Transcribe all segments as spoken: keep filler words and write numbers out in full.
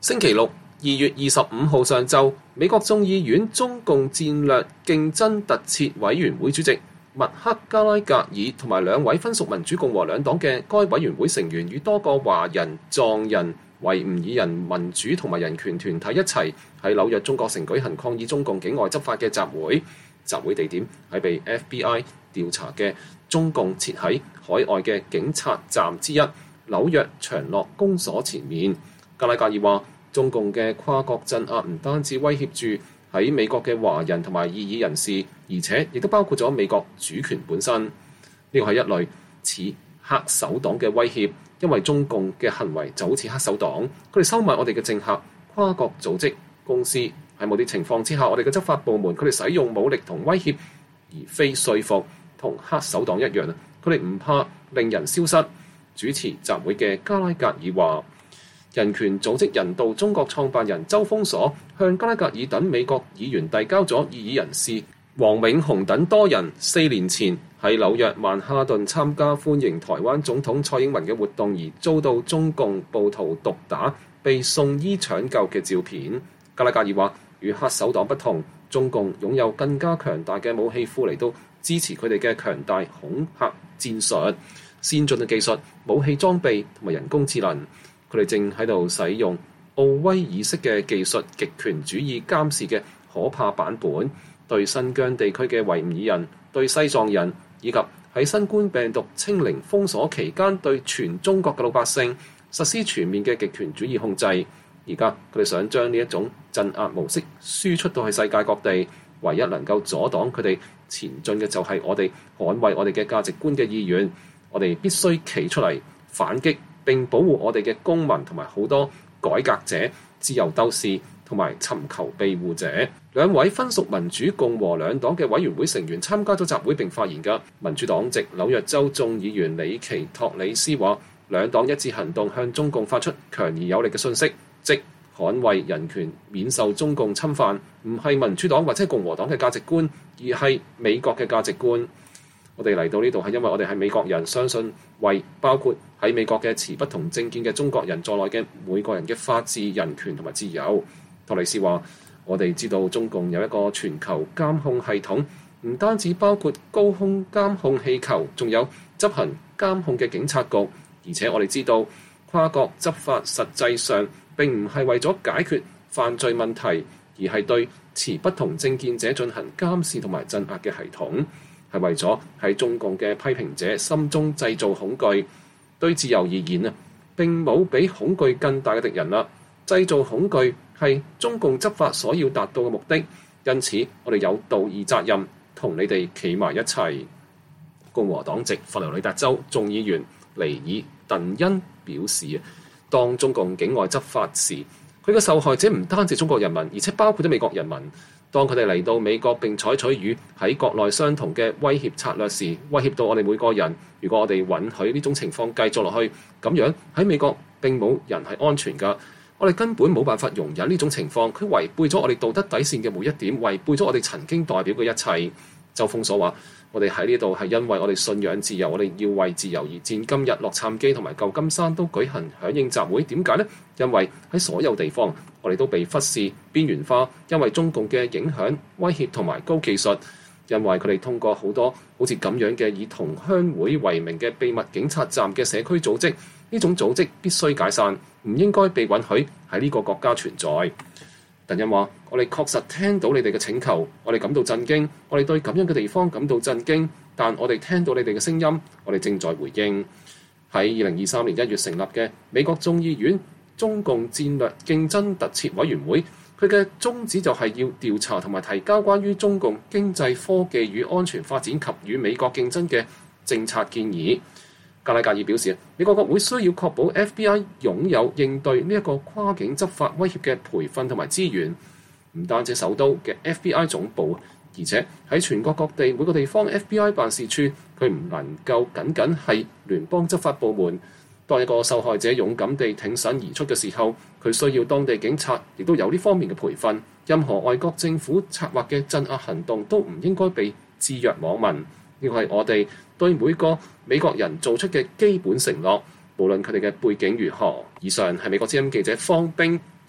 星期六，二月二十五號上晝，美國眾議院中共戰略競爭特設委員會主席麥克加拉格爾同埋兩位分屬民主共和兩黨嘅該委員會成員與多個華人、藏人、維吾爾人民主同埋人權團體一齊喺紐約中國城舉行抗議中共境外執法嘅集會。集會地點係被 F B I 調查嘅中共設喺海外嘅警察站之一紐約長樂公所前面。加拉格爾話：中共嘅跨國鎮壓唔單止威脅住喺美國嘅華人同埋異議人士，而且亦都包括咗美國主權本身。呢個係一類似黑手黨嘅威脅，因為中共嘅行為就好似黑手黨，佢哋收買我哋嘅政客、跨國組織、公司。喺某啲情況之下，我哋嘅執法部門佢哋使用武力同威脅，而非說服，同黑手黨一樣啊！佢哋唔怕令人消失。主持集會嘅加拉格爾話：人權組織人道中國創辦人周鋒鎖向加拉格爾等美國議員遞交咗異議人士黃永雄等多人四年前喺紐約曼哈頓參加歡迎台灣總統蔡英文嘅活動而遭到中共暴徒毒打，被送醫搶救嘅照片。加拉格爾話：與黑手黨不同，中共擁有更加強大嘅武器庫嚟到支持佢哋嘅強大恐嚇戰術、先進嘅技術、武器裝備同埋人工智能。佢哋正喺度使用奧威爾式嘅技術極權主義監視嘅可怕版本，對新疆地區嘅維吾爾人、對西藏人，以及喺新冠病毒清零封鎖期間對全中國嘅老百姓實施全面嘅極權主義控制。而家佢哋想將呢一種鎮壓模式輸出到去世界各地，唯一能夠阻擋佢哋前進嘅就係我哋捍衛我哋嘅價值觀嘅意願。我哋必須企出嚟反擊並保護我哋嘅公民同埋好多改革者、自由鬥士同埋尋求庇護者。兩位分屬民主共和兩黨嘅委員會成員參加咗集會並發言嘅民主黨籍紐約州眾議員里奇托里斯話：兩黨一致行動向中共發出強而有力嘅訊息，即捍衛人權免受中共侵犯，唔係民主黨或者共和黨嘅價值觀，而係美國嘅價值觀。我哋嚟到呢度係因為我哋係美國人，相信為包括喺美國嘅持不同政見嘅中國人在內嘅每個人嘅法治、人權同埋自由。托里斯話：我哋知道中共有一個全球監控系統，唔單止包括高空監控氣球，仲有執行監控嘅警察局，而且我哋知道跨國執法實際上並唔係為咗解決犯罪問題，而係對持不同政見者進行監視同埋鎮壓嘅系統，係為咗喺中共嘅批評者心中製造恐懼。對自由而言啊，並冇比恐懼更大嘅敵人啦。製造恐懼係中共執法所要達到嘅目的，因此我哋有道義責任同你哋企埋一齊。共和黨籍佛羅里達州眾議員尼爾鄧恩表示，當中共境外執法時，佢嘅受害者唔單止中國人民，而且包括咗美國人民。當佢哋嚟到美國並採取與喺國內相同嘅威脅策略時，威脅到我哋每個人。如果我哋允許呢種情況繼續落去，咁樣喺美國並冇人係安全㗎。我哋根本冇辦法容忍呢種情況，佢違背咗我哋道德底線嘅每一點，違背咗我哋曾經代表嘅一切。周鋒鎖話：我哋喺呢度係因為我哋信仰自由，我哋要為自由而戰。今日洛杉磯同埋舊金山都舉行響應集會，點解呢？因為喺所有地方，我哋都被忽視、邊緣化，因為中共嘅影響、威脅同埋高技術，因為佢哋通過好多好似咁樣嘅以同鄉會為名嘅秘密警察站嘅社區組織，呢種組織必須解散，唔應該被允許喺呢個國家存在。鄧恩話：我哋確實聽到你哋嘅請求，我哋感到震驚，我哋對咁樣嘅地方感到震驚，但我哋聽到你哋嘅聲音，我哋正在回應。喺二零二三年一月成立嘅美國眾議院中共戰略競爭特設委員會，佢嘅宗旨就係要調查同埋提交關於中共經濟科技與安全發展及與美國競爭嘅政策建議。加拉格爾表示，美國國會需要確保 F B I 擁有應對呢一個跨境執法威脅嘅培訓同埋資源，唔單止首都嘅 F B I 總部，而且喺全國各地每個地方 F B I 辦事處，佢唔能夠僅僅係聯邦執法部門。當一個受害者勇敢地挺身而出嘅時候，佢需要當地警察亦都有呢方面嘅培訓。任何外國政府策劃嘅鎮壓行動都唔應該被置若罔聞。呢個係我哋對每個美國人做出嘅基本承諾，無論佢哋嘅背景如何。以上係美國之音記者方冰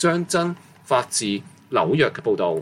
張真，法治紐約嘅報導。